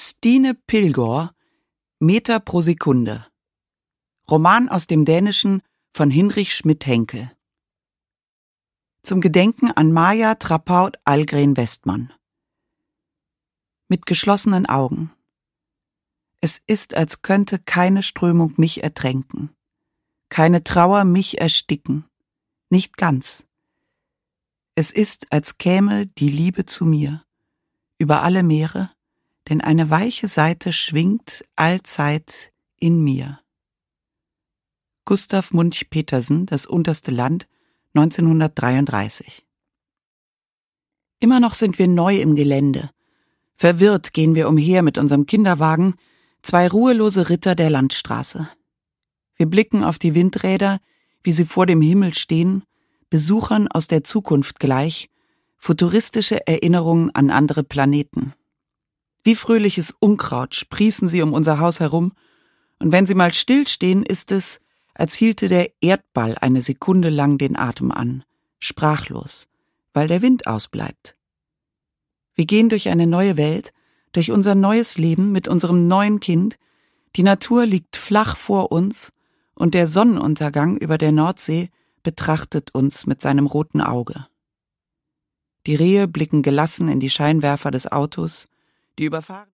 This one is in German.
Stine Pilgaard, Meter pro Sekunde. Roman aus dem Dänischen von Hinrich Schmidt-Henkel. Zum Gedenken an Maja Trappaut Algren Westman. Mit geschlossenen Augen. Es ist, als könnte keine Strömung mich ertränken, keine Trauer mich ersticken, nicht ganz. Es ist, als käme die Liebe zu mir, über alle Meere, denn eine weiche Saite schwingt allzeit in mir. Gustav Munch-Petersen, Das unterste Land, 1933. Immer noch sind wir neu im Gelände. Verwirrt gehen wir umher mit unserem Kinderwagen, zwei ruhelose Ritter der Landstraße. Wir blicken auf die Windräder, wie sie vor dem Himmel stehen, Besuchern aus der Zukunft gleich, futuristische Erinnerungen an andere Planeten. Wie fröhliches Unkraut sprießen sie um unser Haus herum, und wenn sie mal stillstehen, ist es, als hielte der Erdball eine Sekunde lang den Atem an, sprachlos, weil der Wind ausbleibt. Wir gehen durch eine neue Welt, durch unser neues Leben mit unserem neuen Kind, die Natur liegt flach vor uns, und der Sonnenuntergang über der Nordsee betrachtet uns mit seinem roten Auge. Die Rehe blicken gelassen in die Scheinwerfer des Autos, die überfahren